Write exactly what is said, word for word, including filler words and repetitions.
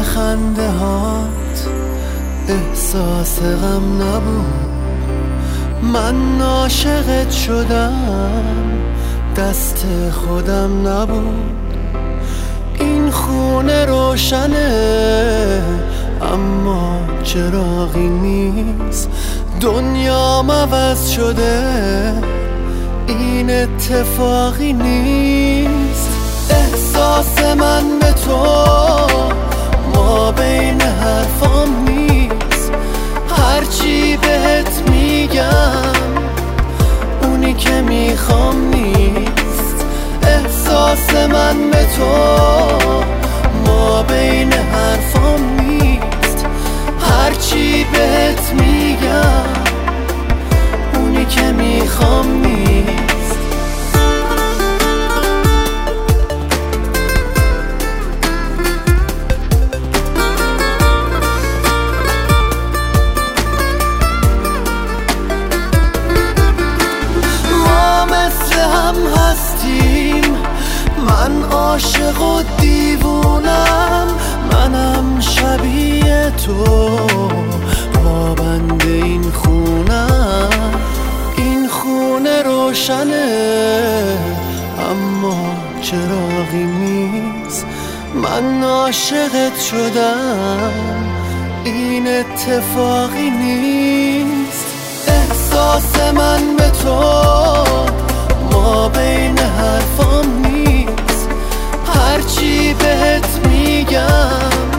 خنده هات احساس غم نبود. من عاشقت شدم دست خودم نبود. این خونه روشنه اما چراغی نیست. دنیا عوض شده این اتفاقی نیست. احساس من به تو ما بین حرفام نیست. هرچی بهت میگم اونی که میخوام نیست. احساس من به تو ما بین حرفام نیست. هرچی بهت میگم اونی که میخوام نیست. من عاشق و دیوونم، منم شبیه تو پابند این خونم. این خونه روشنه اما چراغی نیست. من عاشقت شدم این اتفاقی نیست. احساس من به تو ما بین حرفام نیست. هرچی بهت میگم